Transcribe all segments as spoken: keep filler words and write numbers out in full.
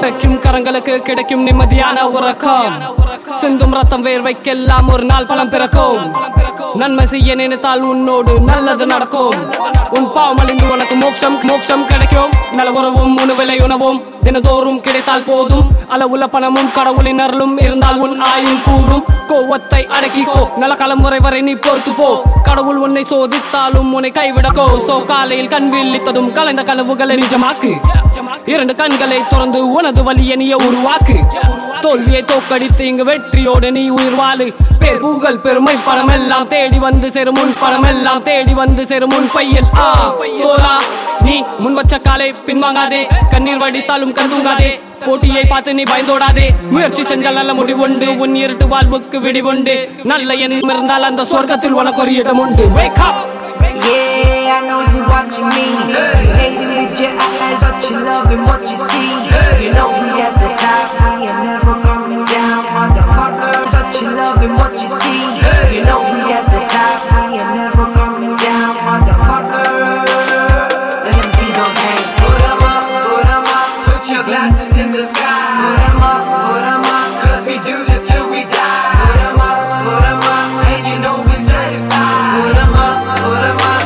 உழைக்கும் கரங்களுக்கு கிடைக்கும் நிம்மதியான உறக்கம். சிந்தும் ரத்தம் வேர்வைக்கெல்லாம் ஒரு நாள் பலம் பிறக்கும். நன்மை செய்ய நினைத்தால் உன்னோடு நல்லது நடக்கும். உன் பாவம் அழிந்து உனக்கு மோட்சம் மோட்சம் கிடைக்கும். நல உறவும் உணவிலை உணவும் தினதோறும் கிடைத்தால் போதும். அளவுள்ள பணமும் கடவுளின் அருளும் இருந்தால் உன் ஆயுள் கூடும். கோவத்தை அடக்கிக்கோ, நல தலைமுறை வரை நீ பொறுத்து போ. கடவுள் உன்னை சோதித்தாலும் உன்னை கைவிடக்கோ. சோ காலையில் கண் விழித்ததும் கலைந்த கனவுகளை நிஜமாக்கு. இரண்டு கண்களை திறந்து உனது வலியை நீ உருவாக்கு. தோல்வியை தோக்கடித்து இங்கு வெற்றியோடு நீ உயிர் வாழு. பேர் புகழ் பெருமை பணம் எல்லாம் தேடி வந்து சேரும். முன் பணம் எல்லாம் தேடி வந்து சேரும் முன் பையில். ஆ தோலா நீ முன் வச்ச காலை பின்வாங்காதே. கண்ணீர் வடித்தாலும் கருதுங்காதே. போட்டியை பார்த்து நீ பயந்தோடாதே. முயற்சி செஞ்சால் நல்ல முடிவுண்டு. உன் இருட்டு வாழ்வுக்கு விடிவுண்டு. நல்ல எண்ணம் இருந்தால் அந்த சொர்க்கத்தில் உனக்கு ஒரு இடம் உண்டு. Wake up. Yeah, I know you watching me. You hating with your eyes, but you loving what you see. You know we at the top, we ain't never coming down, motherfuckers. But you loving what you see. You know we at the top, we ain't never coming down, motherfuckers. Let me see those hands. Put 'em up, put 'em up. Put your glasses in the sky. Put 'em up, put 'em up. 'Cause we do this till we die. Put 'em up, put 'em up. And you know we certified. Put 'em up, put 'em up.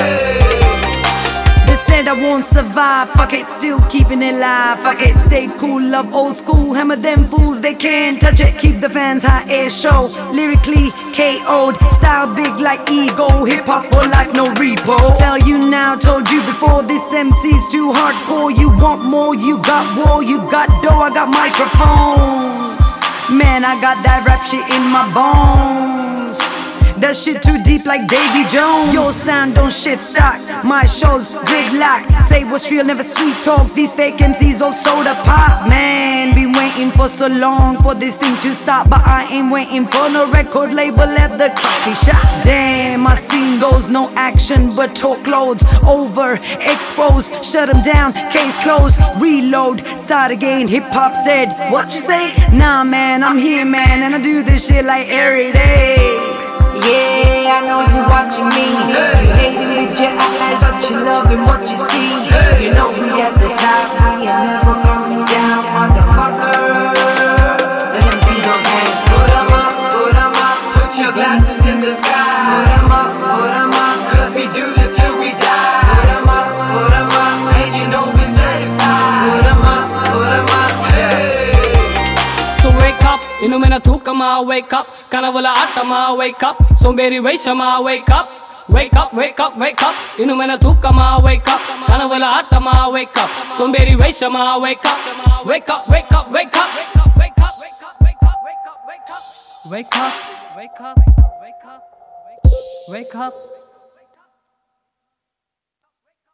I won't survive, fuck it, still keeping it live. Fuck it, stay cool, love old school. Hammer them fools, they can't touch it. Keep the fans high, air show. Lyrically K O'd, style big like ego. Hip hop for life, no repo. Tell you now, told you before, this M C's too hardcore. You want more, you got war, you got dough, I got microphones. Man, I got that rap shit in my bones. That shit too deep like Davy Jones. Your sound don't shift stock. My show's gridlock. Say what's real, never sweet talk. These fake M Cs all soda pop. Man, been waiting for so long for this thing to stop, but I ain't waiting for no record label at the coffee shop. Damn, I seen those, no action but talk loads. Over, expose, shut them down, case closed, reload, start again. Hip hop said, what you say? Nah man, I'm here man, and I do this shit like every day. Yeah, I know you watching me. You hating with your eyes, but you loving what you see. You know we at the top, we ain't never coming down, motherfucker. Let me see those hands. Put 'em up, put 'em up. Put your glasses in the sky. Put 'em up, put 'em up. 'Cause we do this till we die. Put 'em up, put 'em up. And you know we certified. Put 'em up, put 'em up. Hey. So wake up, inumena thukama, wake up. Kanavula atama, wake up. Somberi vaishama, wake up. Wake up, wake up, wake up. Inumena thukama, wake up. Kanavula atama, wake up. Somberi vaishama, wake up. Wake up, wake up, wake up. Wake up, wake up, wake up, wake up, wake up, wake up. Wake up, wake up, wake up, wake up.